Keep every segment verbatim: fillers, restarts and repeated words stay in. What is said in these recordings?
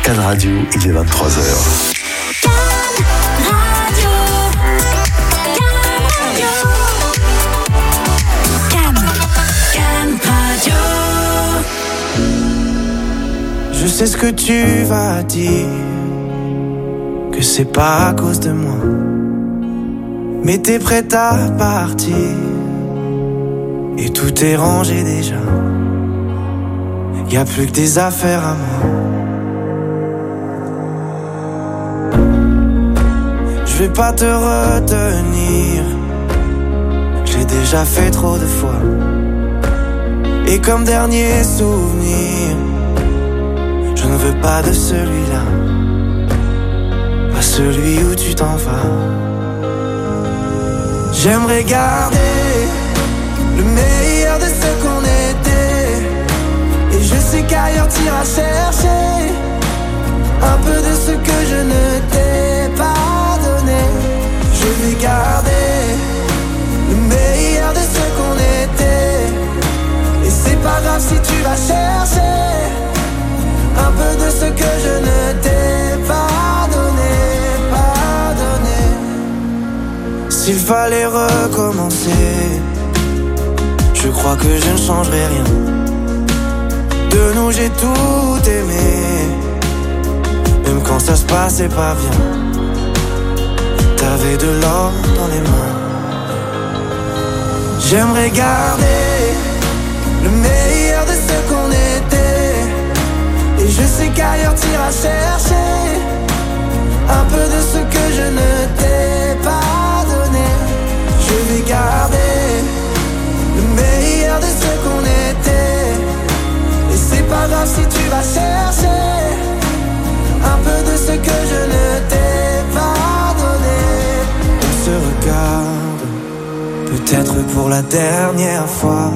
Cannes Radio, il est vingt-trois heures. Je sais ce que tu vas dire, que c'est pas à cause de moi, mais t'es prête à partir, et tout est rangé déjà. Y'a plus que des affaires à moi. Je vais pas te retenir, j'ai déjà fait trop de fois. Et comme dernier souvenir, je ne veux pas de celui-là, pas celui où tu t'en vas. J'aimerais garder le meilleur de ce qu'on était, et je sais qu'ailleurs t'iras chercher un peu de ce que je ne t'ai pas donné. Je vais garder le meilleur de ce qu'on était, et c'est pas grave si tu vas chercher un peu de ce que je ne t'ai pas donné, pas donné. S'il fallait recommencer, je crois que je ne changerai rien. De nous j'ai tout aimé, même quand ça se passait pas bien. T'avais de l'or dans les mains. J'aimerais garder le meilleur de ce qu'on était, et je sais qu'ailleurs t'iras chercher un peu de ce que je ne t'ai pas donné. Je vais garder le meilleur de ce qu'on était, et c'est pas grave si tu vas chercher un peu de ce que je ne t'ai pas donné. On se regarde, peut-être pour la dernière fois,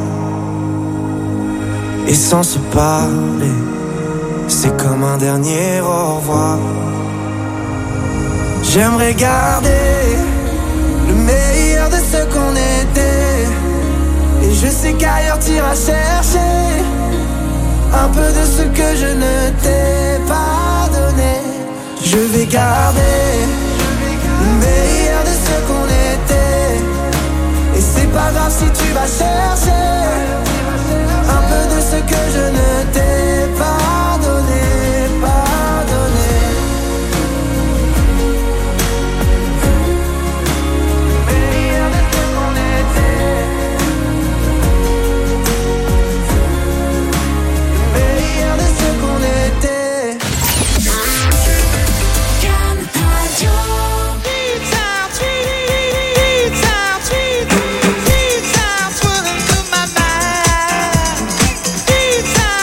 et sans se parler, c'est comme un dernier au revoir. J'aimerais garder le meilleur de ce qu'on était, et je sais qu'ailleurs t'iras chercher un peu de ce que je ne t'ai pas donné. Je vais garder le meilleur de ce qu'on était, et c'est pas grave si tu vas chercher un peu de ce que je ne t'ai pas donné, pas donné. Le meilleur de ce qu'on était, le meilleur de ce qu'on était. Cannes Radio. Sweet sounds running through my mind. Sweet sounds.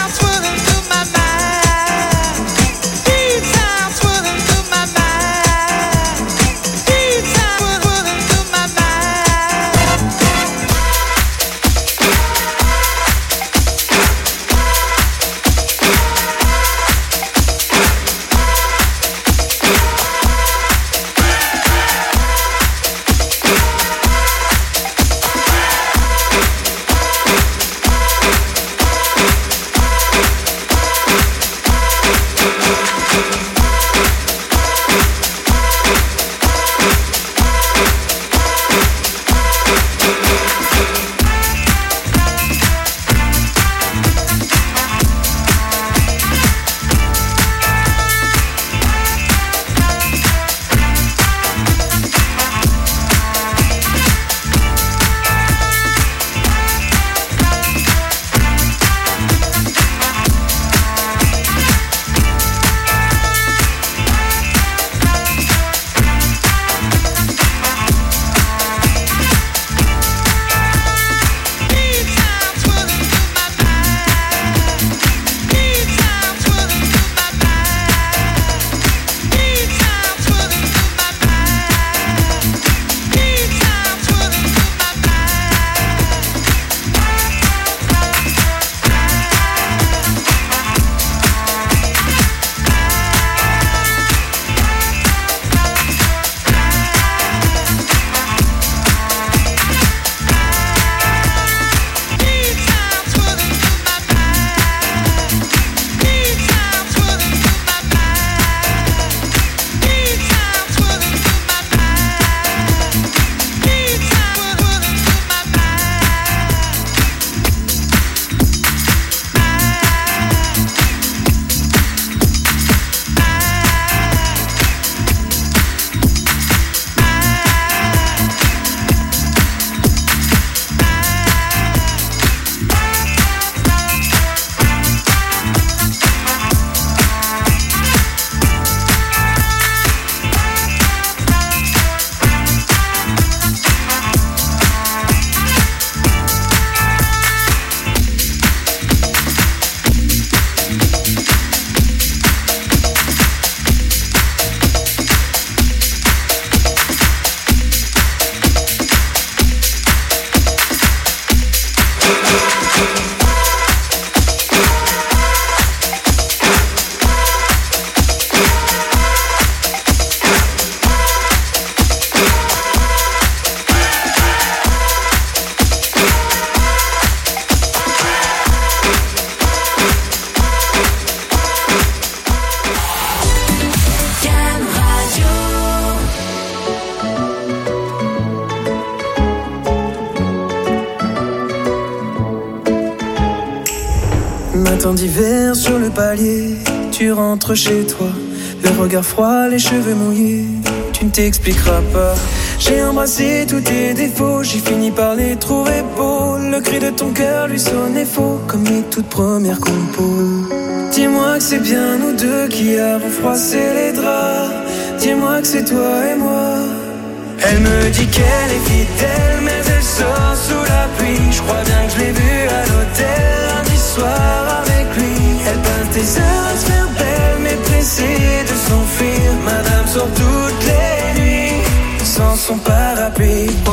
Matin d'hiver sur le palier, tu rentres chez toi, le regard froid, les cheveux mouillés, tu ne t'expliqueras pas. J'ai embrassé tous tes défauts, j'ai fini par les trouver beaux. Le cri de ton cœur lui sonnait faux, comme les toutes premières compos. Dis-moi que c'est bien nous deux qui avons froissé les draps. Dis-moi que c'est toi et moi. Elle me dit qu'elle est fidèle, mais elle sort sous la pluie. Je crois bien que je l'ai vue à l'hôtel lundi soir avec lui. Elle passe des heures à se faire belle, mais pressée de s'enfuir. Madame sort toutes les nuits sans son parapluie. Oh,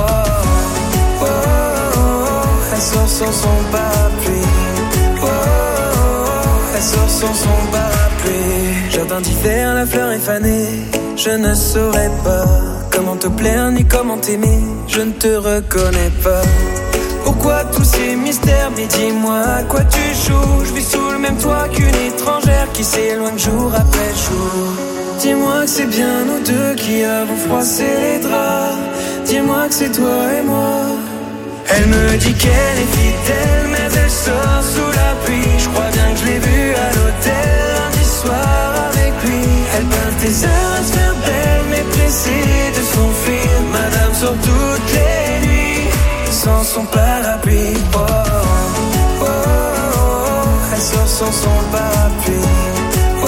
oh, oh, oh. Elle sort sans son parapluie. Oh, oh, oh. Elle sort sans son parapluie. Jardin d'hiver, la fleur est fanée. Je ne saurais pas comment te plaire ni comment t'aimer. Je ne te reconnais pas. Pourquoi tous ces mystères? Mais dis-moi à quoi tu joues. Je vis sous le même toit qu'une étrangère qui s'éloigne jour après jour. Dis-moi que c'est bien nous deux qui avons froissé les draps. Dis-moi que c'est toi et moi. Elle me dit qu'elle est fidèle, mais elle sort sous la pluie. Je crois bien que je l'ai vue à l'hôtel lundi soir avec lui. Elle passe des heures à se faire belle, mais pressée de s'enfuir. Madame sort toutes les nuits sans son parapluie. Oh, oh, oh, oh. Elle sort sans son parapluie. Oh, oh,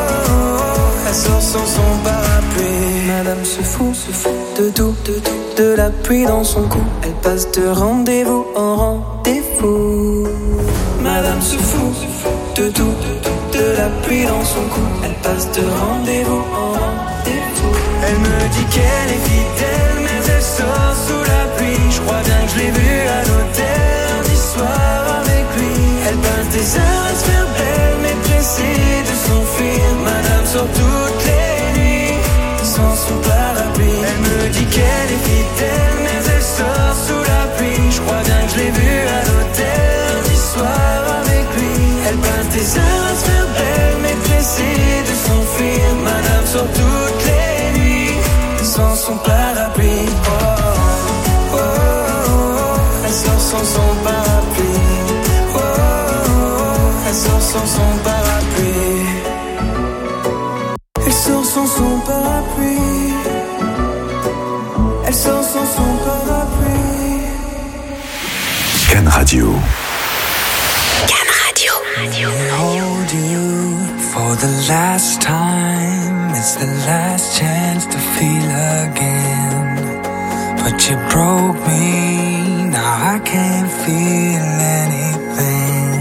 oh. Elle sort sans son parapluie. Madame se fout, se fout de tout, de tout, de la pluie dans son cou. Elle passe de rendez-vous en rendez-vous. Madame se fout, se fout de tout, de tout, de la pluie dans son cou. Elle passe de rendez-vous en rendez-vous. Elle me dit qu'elle est fidèle, mais elle sort sous la pluie. Je crois bien que je l'ai vue à l'hôtel lundi soir avec lui. Elle passe des heures à se faire belle, mais pressée de s'enfuir. Madame sort toutes les nuits sans son parapluie. Elle me dit qu'elle est fidèle, mais elle sort sous la pluie. Je crois bien que je l'ai vue à l'hôtel lundi soir avec lui. Elle passe des heures à se faire belle, mais pressée de s'enfuir. Madame sort toutes les nuits sans son parapluie. Oh, oh, oh, oh. Elle sort sans son parapluie. Oh, oh, oh. Elle sort sans son parapluie. Elle sort sans son parapluie. Elle sort sans son parapluie. Can Radio. Can Radio. Radio. I hold you for the last time. It's the last chance to feel again. But you broke me, now I can't feel anything.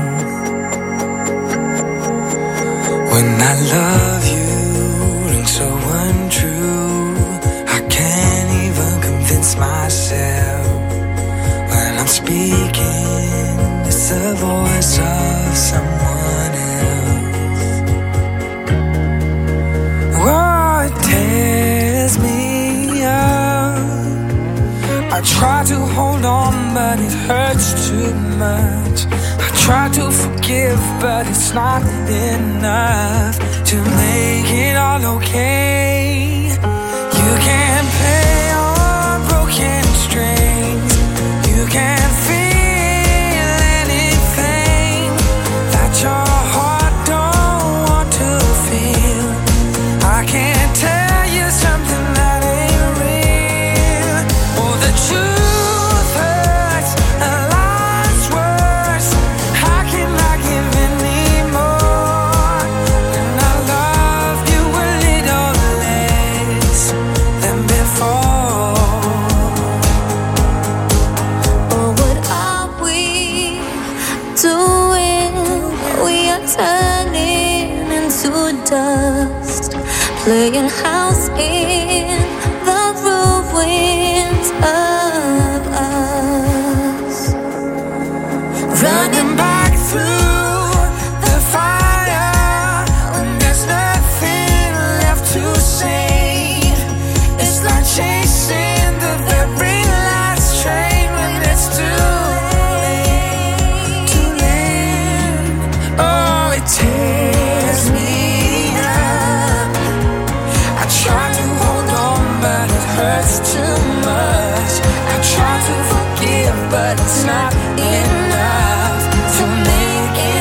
When I love you, rings so untrue. I can't even convince myself. When I'm speaking, it's the voice of someone else. Oh, it tears me up. I try to hold on, but it hurts too much. I try to forgive, but it's not enough to make it all okay. You can't play on broken strings. You can't feel anything that your heart don't want to feel. I can't tell you something that ain't real. Oh, the truth hurts, and life's worse. How can I give any more? And I loved you a little less than before. Oh, what are we doing? We are turning into dust, playing house in the ruins of us. Running back through the fire when there's nothing left to say. It's like chasing the very last train when it's too late, too late. Oh, it tears me up. I try to hold on, but it hurts too much. I try to forgive, but it's not enough to make it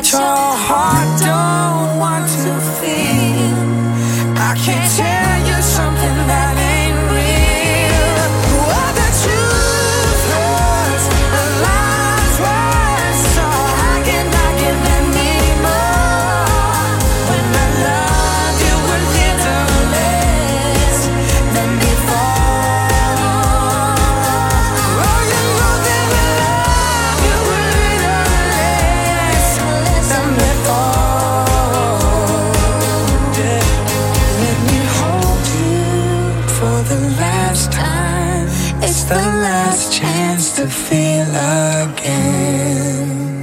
what your heart don't want to feel. I can't tell you something that ain't real. What the truth hurts, the lies worse, so I cannot give anymore. When I love you a little less than before. Oh, you know that I love you a little less than before. Yeah. Let me hold you for the last time. It's the last chance to feel again.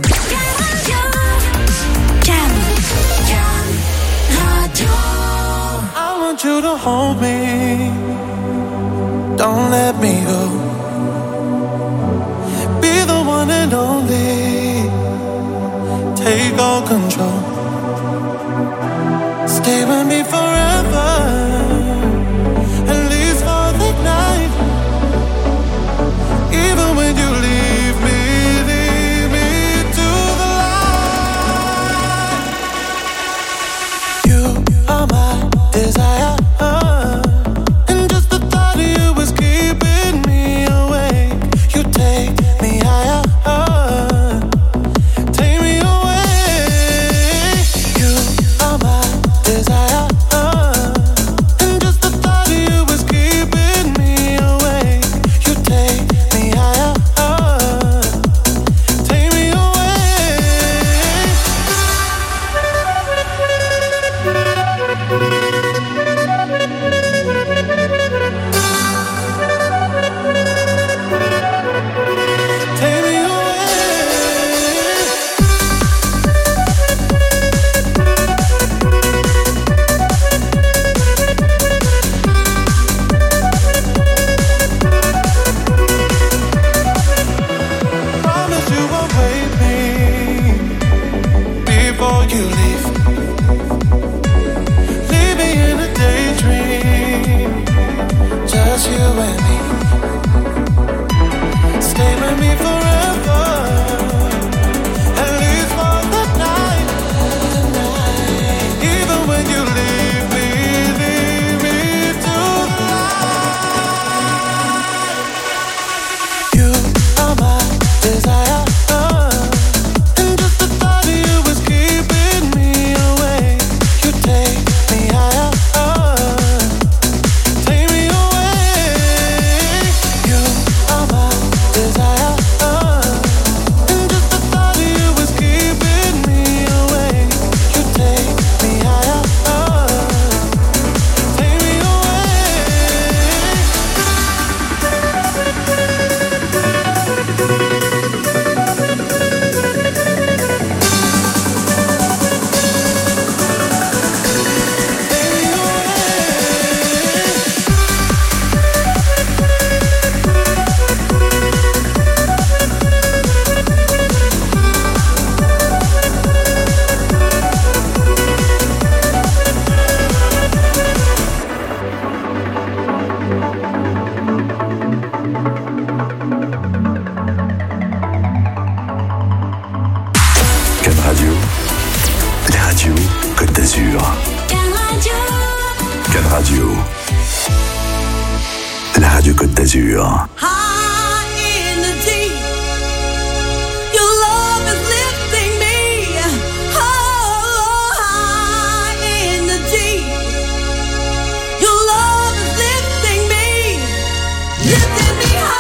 I want you to hold me, don't let me go. Be the one and only, take all control. Stay with me forever, at least for the night. Even when you leave me, leave me to the light. You are my desire, and just the thought of you is keeping me awake. You take me higher, take me away. You are my desire, and just the thought of you is keeping me awake. You take me higher, take me away. Take me away. Promise you won't wait me before you leave. Leave me in a daydream, just you and me. Stay with me forever, at least for the night. Even when you leave me, leave me to the light. You are my desire, and just the thought of you is keeping me awake. You take me higher, take me away. You are my desire, and just the thought of you is keeping me awake. You take me higher, take me away. Can Radio, la radio Côte d'Azur. Can Radio, la radio Côte d'Azur. High in the deep, your love is lifting me. Oh, high in the deep, your love is lifting me, lifting me high.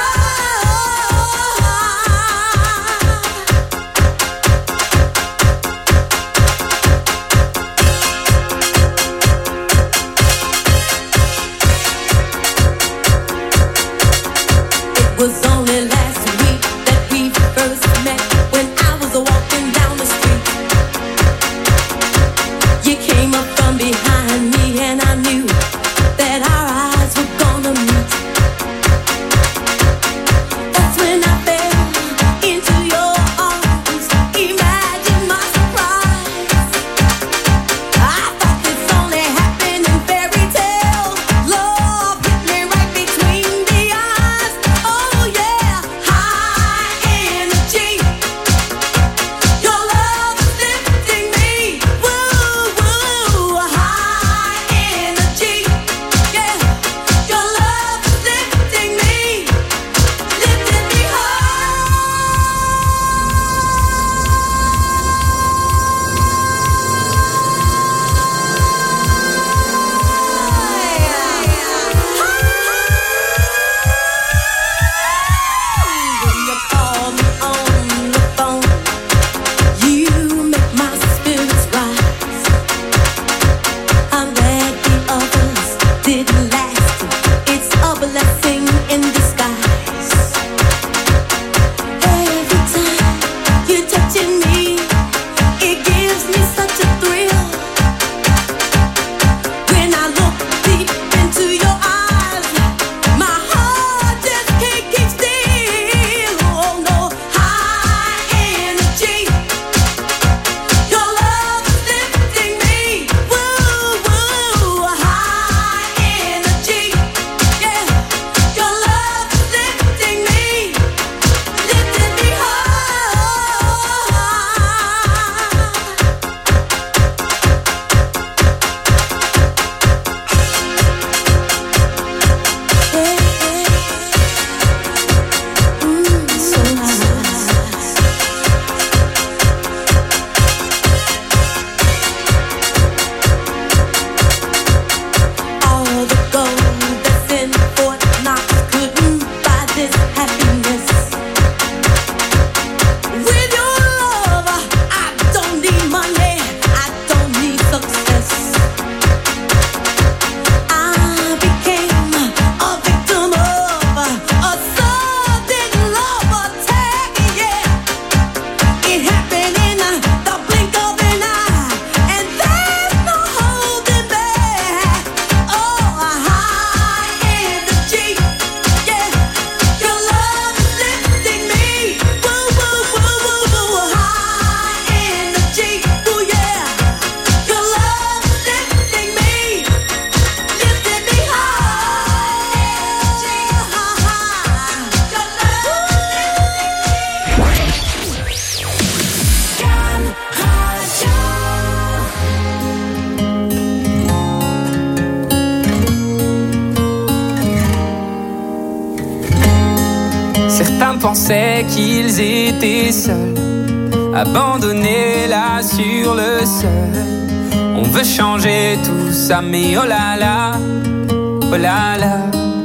pensaient qu'ils étaient seuls, abandonnés là sur le sol. On veut changer tout ça, mais oh là là, oh là là.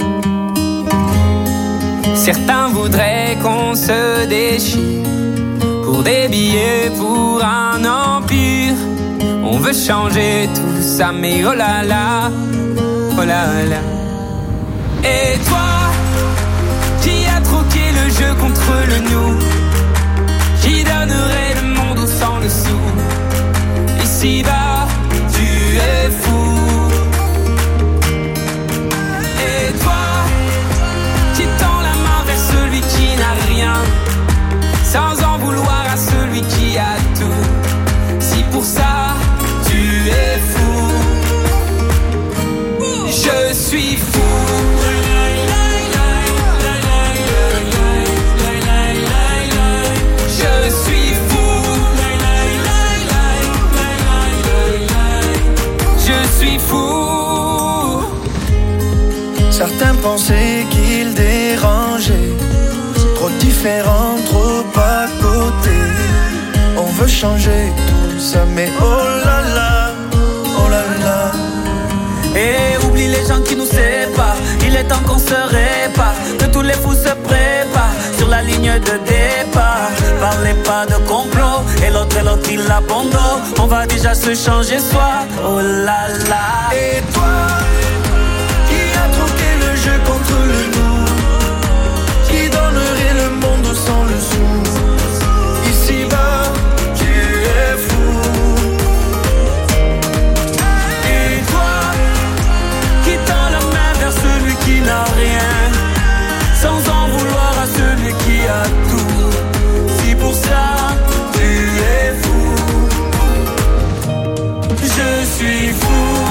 Certains voudraient qu'on se déchire pour des billets, pour un empire. On veut changer tout ça, mais oh là là, oh là là. Et toi, qui a troqué le jeu contre le nous, qui donnerait le monde au sang le sou. Ici-bas, tu es fou. Et toi, qui tend la main vers celui qui n'a rien, sans en vouloir à celui qui a tout. Si pour ça, tu es fou. Je suis fou. Certains pensaient qu'ils dérangeaient, trop différents, trop à côté. On veut changer tout ça, mais oh là là, oh là là. Et oublie les gens qui nous séparent, il est temps qu'on se répare, que tous les fous se préparent sur la ligne de départ. Parlez pas de complot, et l'autre et l'autre il abandonne. On va déjà se changer soi, oh là là. Et toi, jeu contre le nous, qui donnerait le monde sans le sou. Ici-bas, tu es fou. Et toi, qui tend la main vers celui qui n'a rien, sans en vouloir à celui qui a tout. Si pour ça, tu es fou. Je suis fou.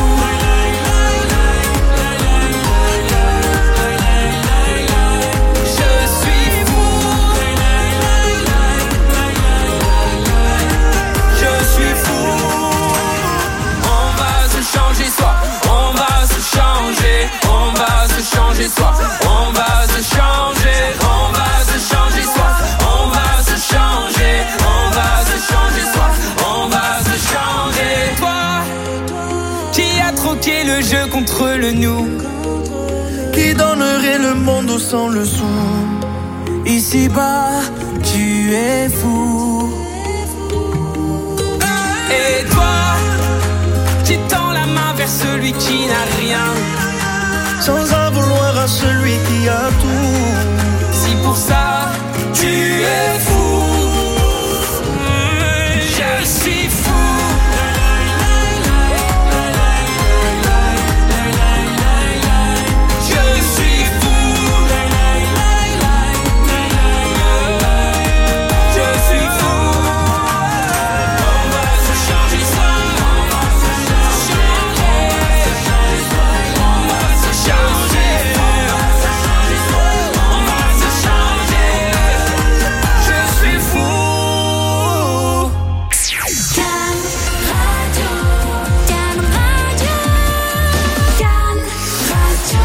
Changer soi, on va se changer, on va se changer soi, on va se changer, on va se changer soi, on va se changer. Toi, qui a troqué le jeu contre le nous, qui donnerait le monde sans le sou. Ici-bas, tu es fou. Et toi, qui tend la main vers celui qui n'a rien, sans en vouloir à celui qui a tout. Si pour ça, tu es fou. Je suis fou. Je suis fou. Je suis fou. On va se changer soi. On va se changer. On va se changer. On va se changer. Je suis fou. Can Radio, Can Radio, Can Radio.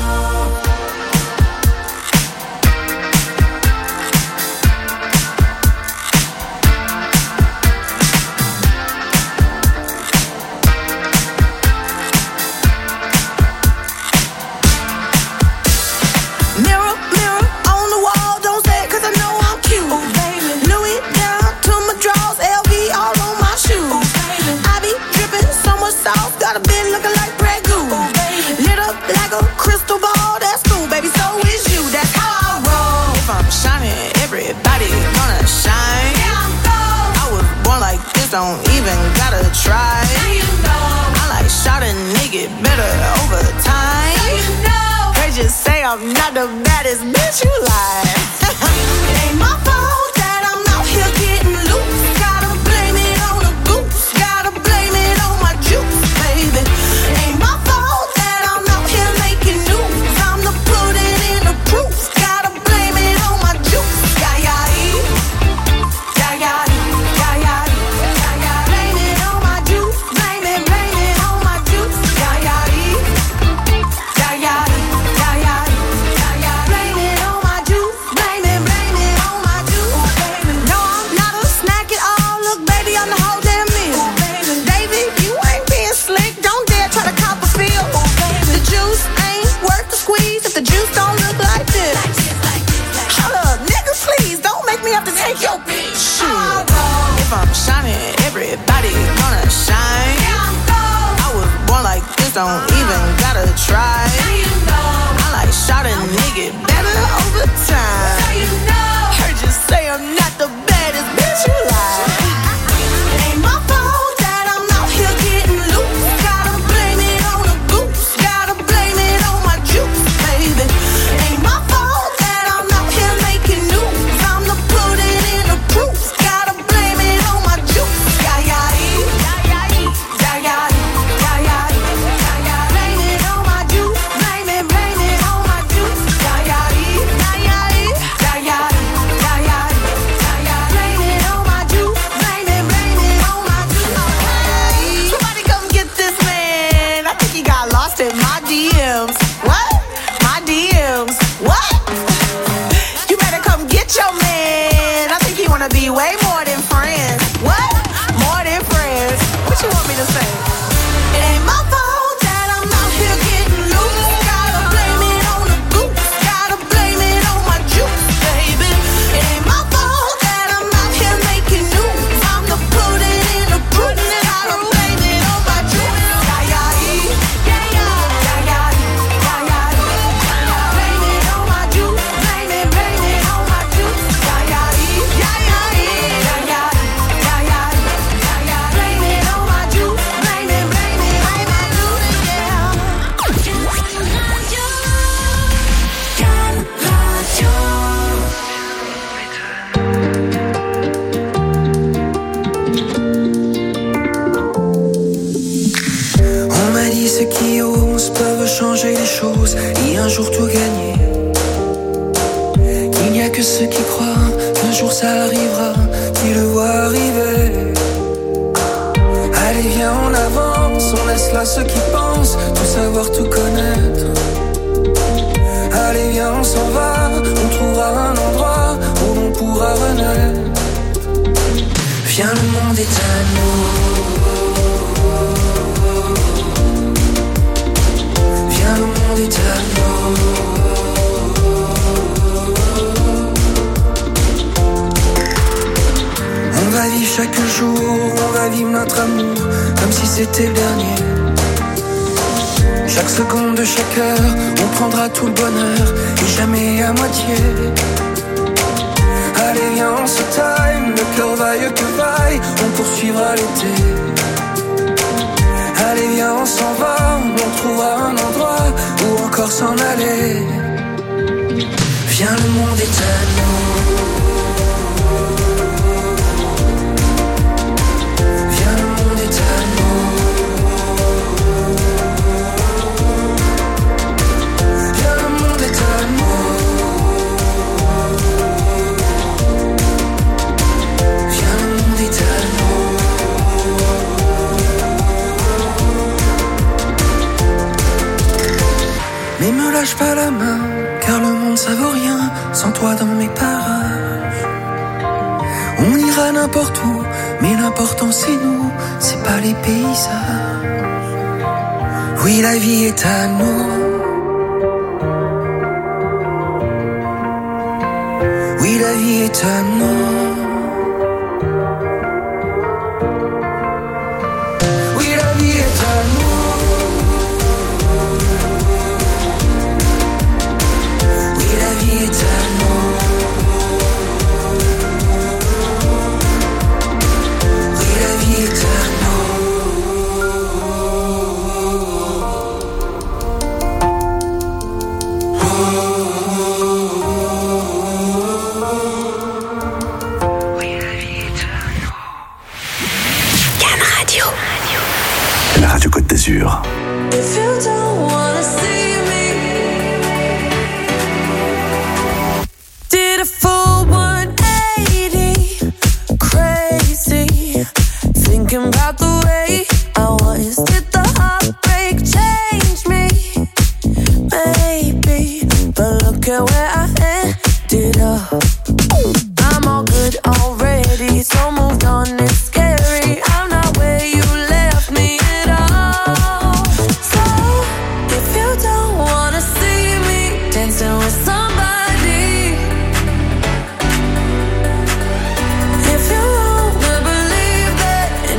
Mirror, mirror on the wall, don't say it 'cause I know I'm cute. Oh, baby. Louis down to my drawers, L V all on my shoes. Oh, baby. I be dripping so much sauce, got a bit looking like Grey Goose. Oh, baby. Lit up like a crystal ball, that's cool, baby, so is you, that's how I roll. If I'm shining, everybody gonna shine. Yeah, I'm gold. I was born like this, don't even gotta try. Now you know. I like shot a nigga better over time. Now you know. They just say I'm not the baddest bitch you like. It ain't my fault that I'm out here getting loose. Gotta blame it on the goose. Gotta blame it on my juice, baby. Ain't my fault that I'm out here making news. I'm the put it in the proof. Gotta blame it on my juice. Yeah, yeah, yeah, yeah, yeah, yeah, yeah. Blame it on my juice. Blame it, blame it on my juice. Yeah, yeah, yeah, yeah, yeah, yeah, yeah. Blame it on my juice. Blame it, blame it everybody gonna shine. I was born like this, don't even gotta try. I like shot a nigga better over time. Heard you say I'm not the baddest bitch you like. It ain't my fault that I'm out here getting loose. Gotta blame it on the goose. Gotta blame it on my juice, baby. It ain't my fault that I'm out here making news. I'm the put it in the proof. Gotta blame it on my juice. Yeah, yeah, yeah, yeah, yeah, yeah, yeah, yeah, yeah. Blame it on my juice. Blame it, blame it on my juice. Yeah, yeah, yeah, yeah, yeah, yeah, yeah, yeah, yeah. Blame it on my juice. Blame it, blame it on my juice. Somebody come get this man. I think he got lost in my D Ms. What? My D Ms. What? You better come get your man. I think he wanna be way more than friends. What? More than friends. What you want me to say? It ain't my fault that I'm out here getting loose. Gotta blame it on the goose. Gotta blame it on my juice, baby. It ain't my fault that I'm out here making news. I'm the put it in the proof. Gotta blame it on my juice. Yeah, yeah, yeah, yeah, yeah, yeah, yeah, yeah. Blame it on my juice. Blame it, blame it on my juice. Yeah, yeah, yeah, yeah, yeah, yeah, yeah, yeah, yeah. Blame it on my juice. Blame it, blame it, blame it, juice, yeah. Can Radio. On m'a dit ceux qui osent peuvent changer les choses et un jour tout gagner. Qu'il n'y a que ceux qui croient qu'un jour ça arrivera, qui le voient arriver. Allez viens on avance, on laisse là ceux qui pensent tout savoir, tout connaître. Allez viens on s'en va, on trouvera un endroit où l'on pourra renaître. Viens le monde est à nous. Viens le monde est à nous. On va vivre chaque jour, on va vivre notre amour comme si c'était le dernier. Chaque seconde de chaque heure, on prendra tout le bonheur et jamais à moitié. Allez viens on se time, le cœur vaille que vaille, on poursuivra l'été. Allez viens on s'en va, on trouvera un endroit où encore s'en aller. Viens le monde est à nous. Viens le monde est à nous. Viens le monde est à nous. Viens le monde est à nous. Mais me lâche pas la main, car le monde ça vaut rien sans toi dans mes parages. On ira n'importe où, mais l'important c'est nous, c'est pas les paysages. Oui la vie est à nous. Oui la vie est à nous. Oui la vie est à nous. La vie est à nous. Oui, la vie est à nous. Oui, la vie est à nous. Can Radio. La radio Côte d'Azur. If you don't wanna see me, did a full one eighty, crazy, thinking about the way I was. Did the heartbreak change me? Maybe, but look at where I ended up. I'm all good already, so moved on, it's scary. I'm not where you left me at all. So, if you don't wanna see me dancing with somebody, if you wanna believe that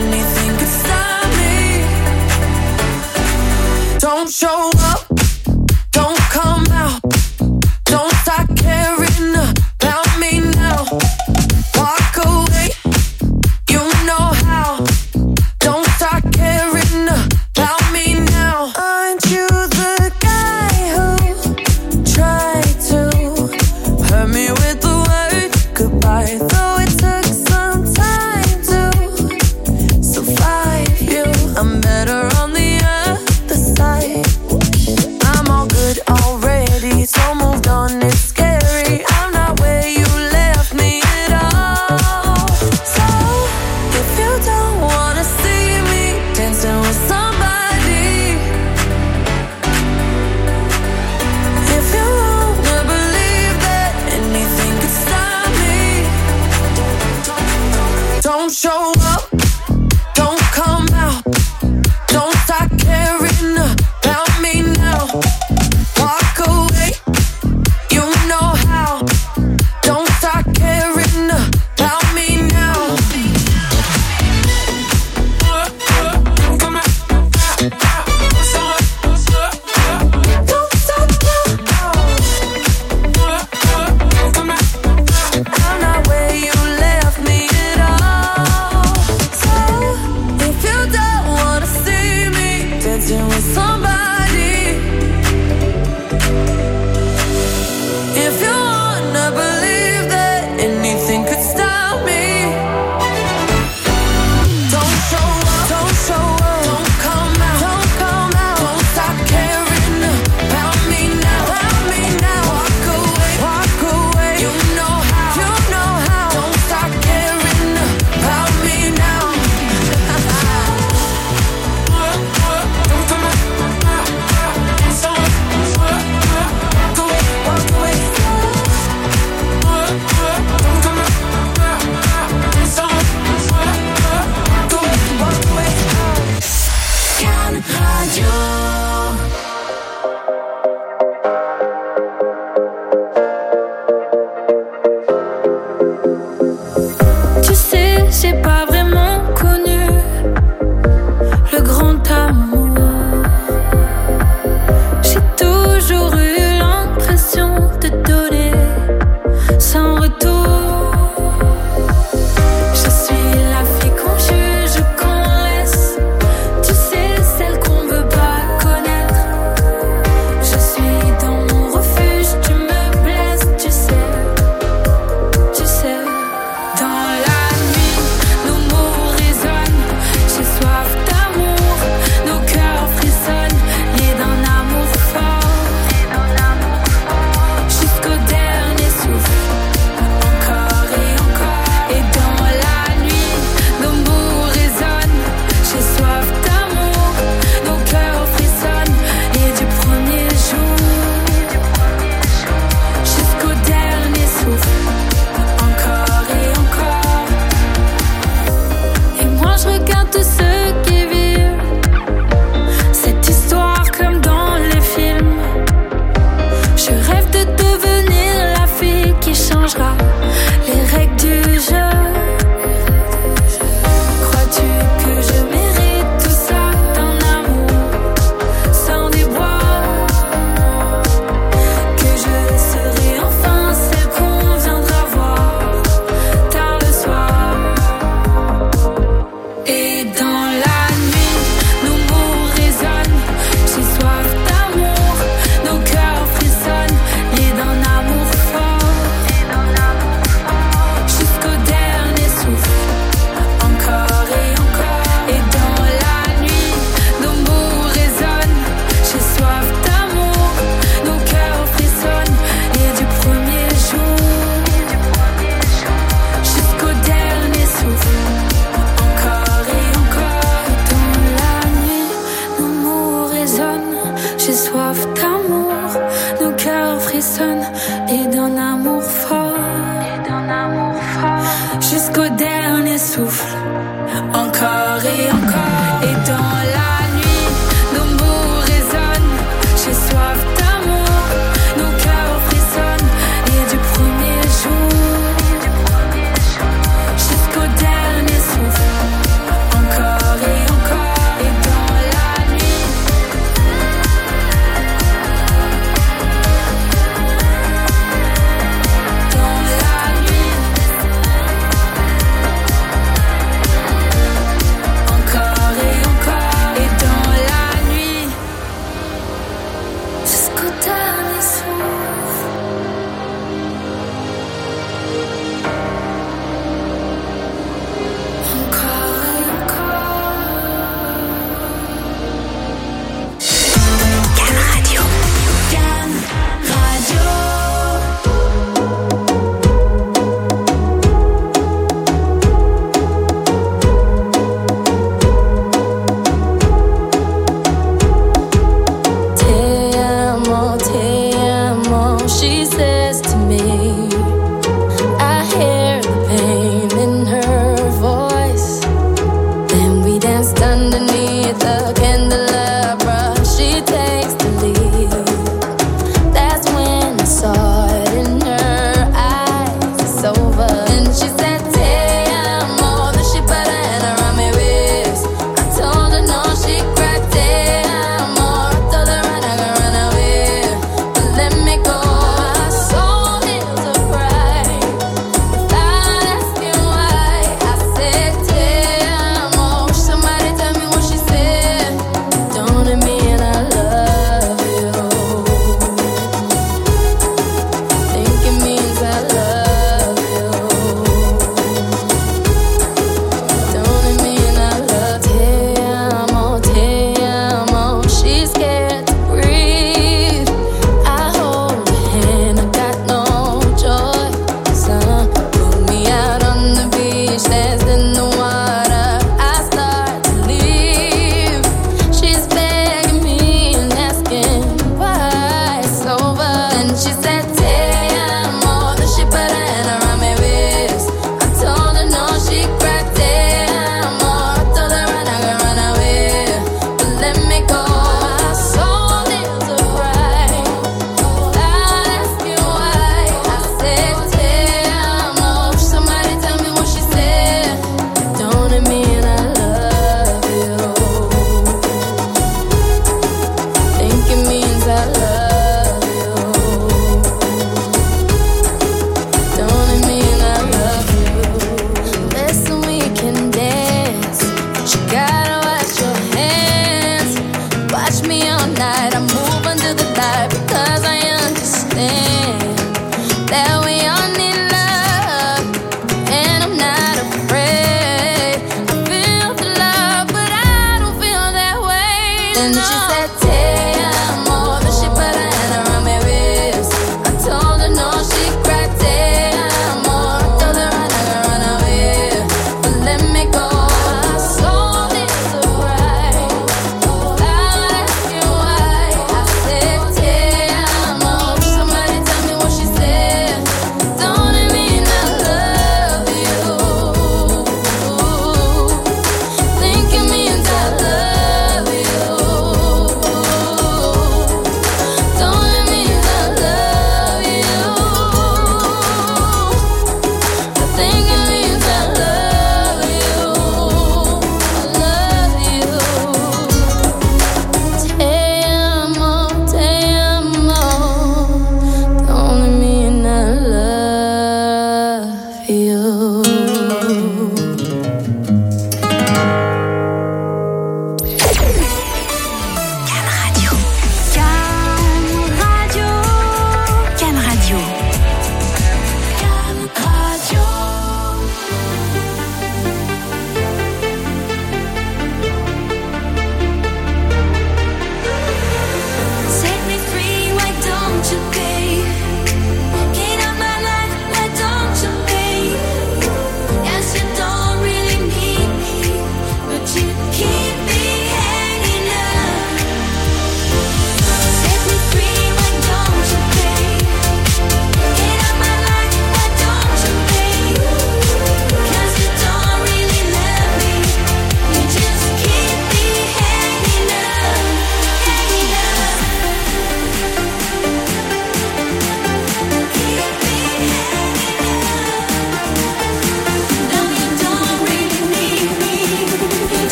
tous ceux qui vivent cette histoire comme dans les films. Je rêve de devenir la fille qui changera les règles du jeu. Crois-tu que je mérite tout ça d'un amour sans déboire? Que je serai enfin celle qu'on viendra voir tard le soir. Et dans la nuit, nos mots résonnent. J'ai soif d'amour, nos cœurs frissonnent, liés d'un amour fort, jusqu'au dernier souffle, encore et encore. Et dans la nuit, nos mots résonnent. J'ai soif d'amour, nos cœurs frissonnent, liés du premier jour, jusqu'au dernier souffle, encore et encore. Dans la nuit, nos mots résonnent. J'ai soif d'amour, nos cœurs frissonnent, et d'un amour fort, jusqu'au dernier souffle, encore et encore. Et dans la nuit, nos mots résonnent. J'ai soif d'amour, nos cœurs frissonnent, et du premier jour, jusqu'au dernier souffle, encore et encore. Et dans la nuit, dans la nuit, encore et encore. Et dans la nuit, jusqu'au dernier souffle, encore et encore. Can Radio. Can Radio. Te amo, te amo, she says to me. I hear the pain in her voice. Then we danced underneath the candelabra. She takes the lead. That's when I saw it in her eyes. It's over. And she said, Te amo. Then she put her hand around my waist. I told her no, she cried, Te amo. I told her run, I can run away, but let me go. My soul is a cry without asking why. I said, Te amo. Wish somebody tell me what she said. Don't it mean I love you? Think it means I love you. Don't it mean I love Te amo, te amo. She's scared to breathe. I hold her hand, I got no choice. Uh, put me out on the beach, danced in the water. I start to leave. She's begging me and asking why it's over. Then she said, Te amo. Then she put her hand around my waist. I told her no, she cried, Te amo. I told her run, I can run away, but let me go. My soul is a cry without asking why. I said, Te amo. Wish somebody tell me what she said. Don't it mean I love you? Think it means I love you. Don't it mean I love you? Listen, we can dance, but you gotta wash your hands. Watch me all night, I move under the light because I understand that we all need love, and I'm not afraid. I feel the love, but I don't feel that way. Then she said, Te amo. Then she put her hand around my waist. I told her no, she cried, Te amo. I told her run, I can run away, but let me go. My soul is a cry without asking why. I said, Te amo. Somebody tell me what she said. Don't it mean I love you? Think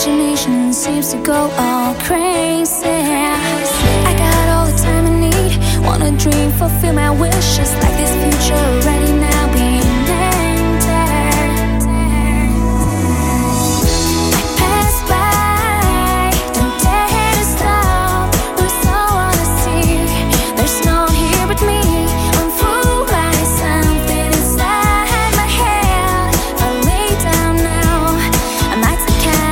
imagination seems to go all crazy. I got all the time I need, wanna dream, fulfill my wishes, like this future already now being entered. I pass by, don't dare to stop, we so wanna see, there's no one here but me. I'm fooled by something inside my head. If I lay down now, I might take a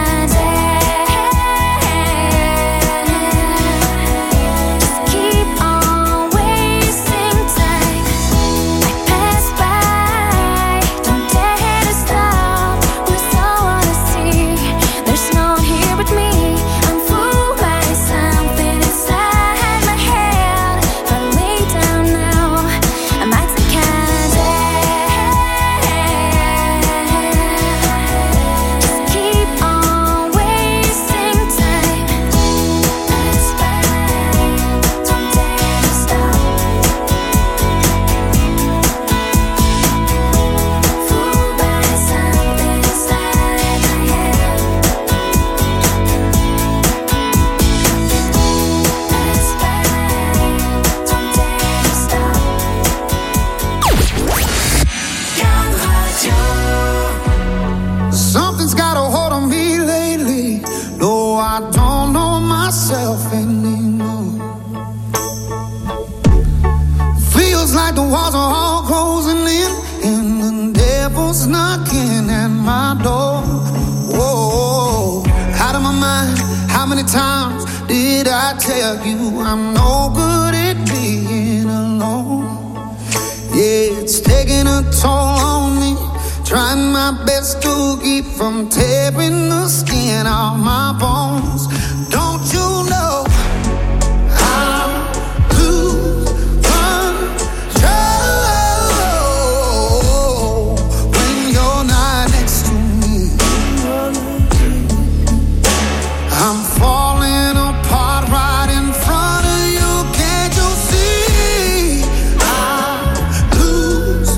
just keep on wasting time. I pass by, don't dare to stop, we so wanna see, there's no one here but me. I'm fooled by something inside my head. If I lay down now, I might take a just keep on wasting time. Pass by, don't dare to stop, fooled by something inside my head. Pass by, don't dare to stop. Something's got a hold on me lately. No, I don't know myself anymore. Feels like the walls are all closing in, and the devil's knocking at my door. Whoa, out of my mind. How many times did I tell you I'm no good at being alone? Yeah, it's taking a toll on me. Trying my best to keep from tearing the skin off my bones. Don't you know I lose control when you're not next to me? I'm falling apart right in front of you. Can't you see? I lose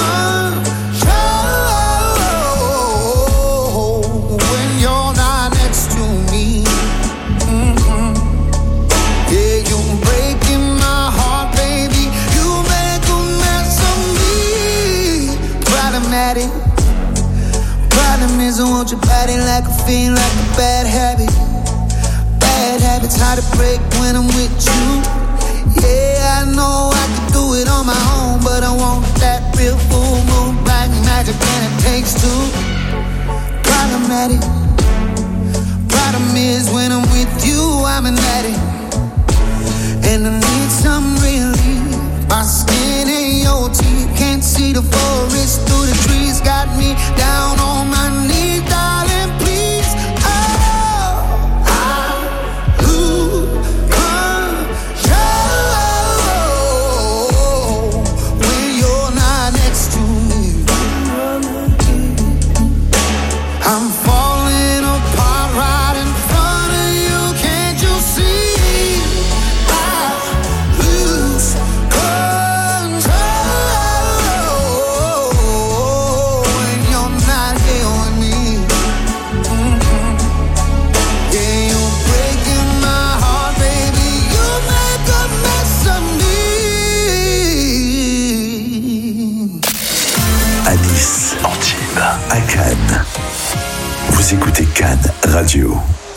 control when you're not next to me. Mhm. Yeah, you're breaking my heart, baby. You make a mess of me. Problematic. Problem is I want your body like a fiend, like a bad habit. Bad habits hard to break when I'm with you. Yeah, I know I can do it on my own, but I want that real full moon black magic, and it takes two. Problematic. Problem is when I'm with you, I'm an addict, and I need some relief. My skin and your teeth, can't see the forest through the trees. Got me down on my knees, darling, please. Oh, I lose control when you're not next to me. I'm falling apart right in front of you. Can't you see? I lose control when you're not here with me. Mhm. Yeah, you're breaking my heart, baby. You make a mess of me. À Nice, Antibes, à Cannes. Vous écoutez Cannes Radio.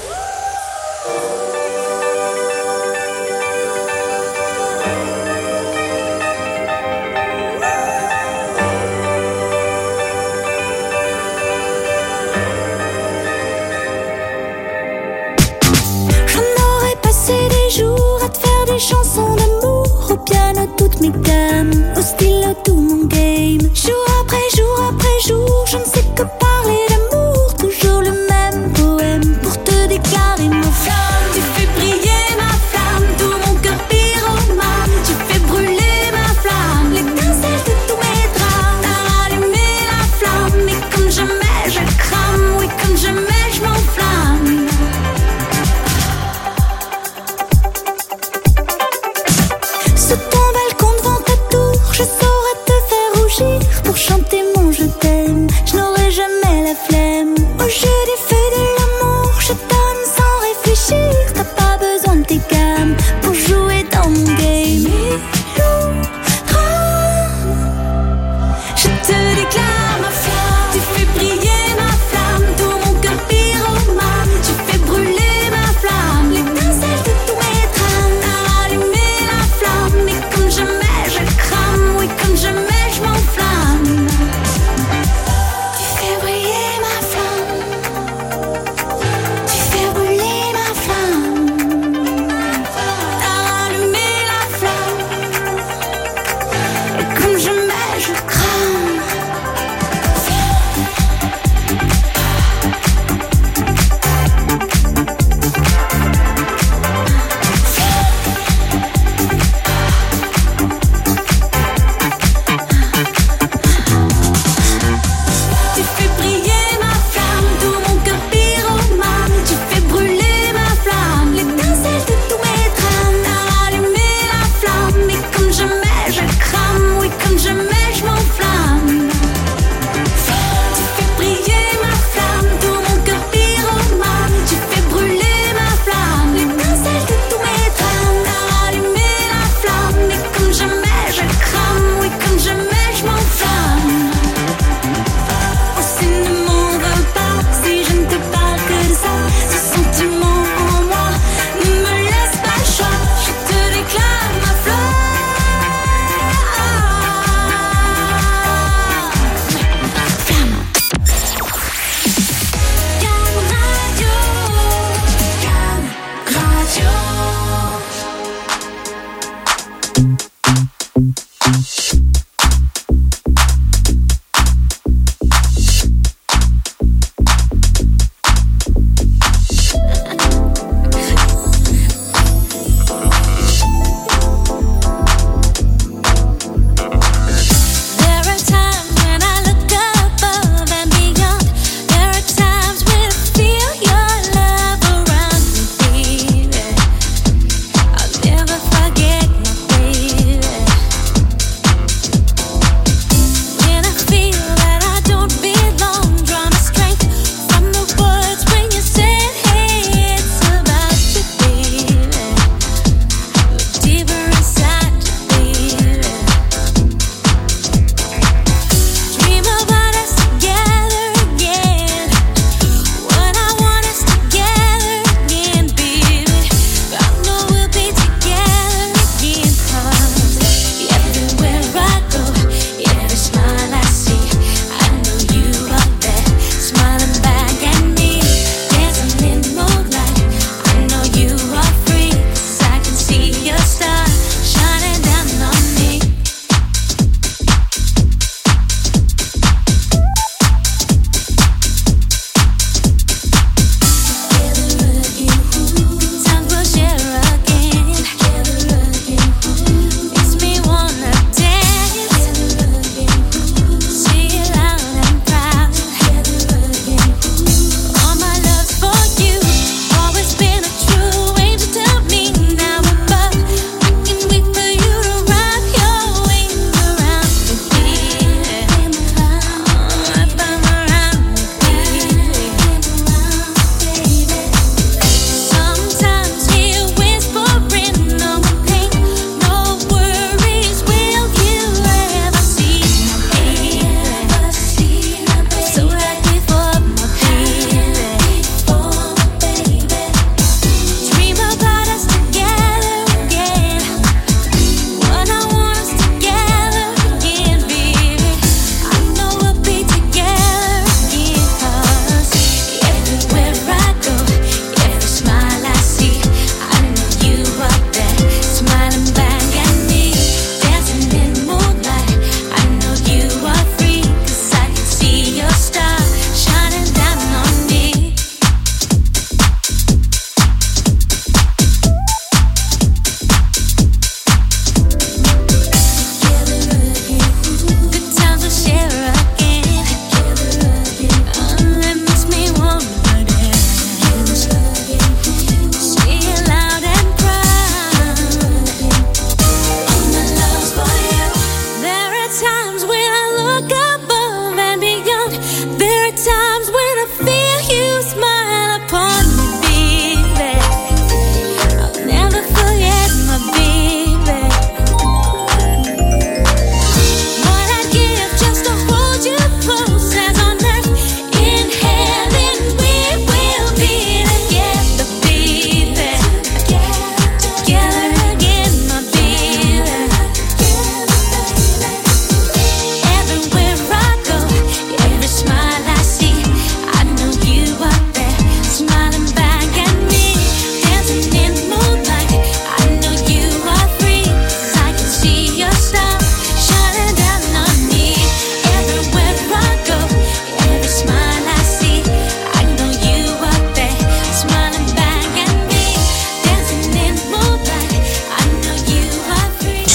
J'en aurais passé des jours à te faire des chansons d'amour, au piano toutes mes gammes, au stylo tout mon game. Jour après jour après jour, je ne sais que parler d'amour, toujours le même poème pour te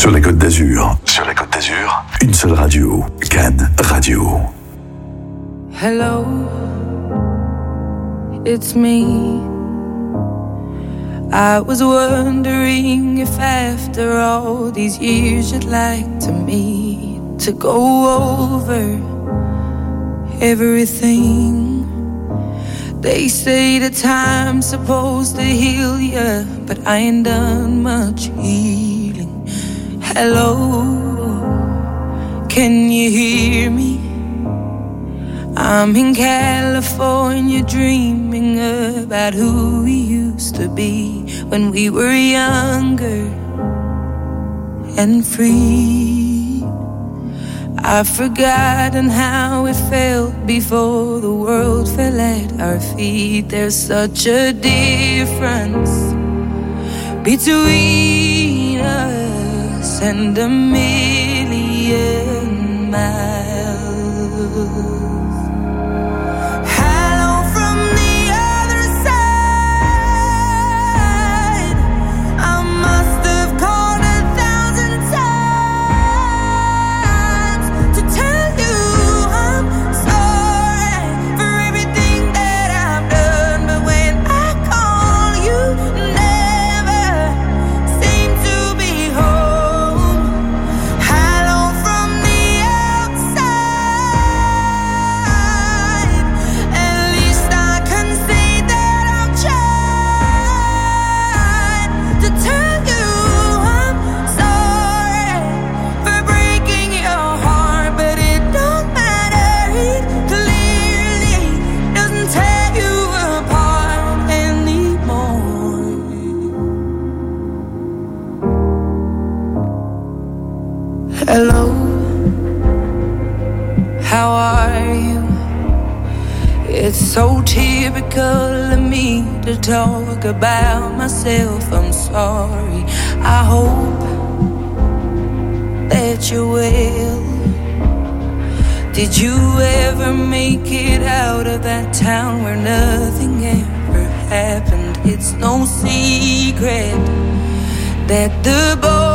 Sur la Côte d'Azur. Sur la Côte d'Azur. Une seule radio. Cannes Radio. Hello, it's me. I was wondering if after all these years you'd like to meet to go over everything. They say the time's supposed to heal ya, but I ain't done much healing. Hello, can you hear me? I'm in California dreaming about who we used to be when we were younger and free. I've forgotten how it felt before the world fell at our feet. There's such a difference between us and a million miles. Hello, how are you? It's so typical of me to talk about myself. I'm sorry. I hope that you're well. Did you ever make it out of that town where nothing ever happened? It's no secret that the boy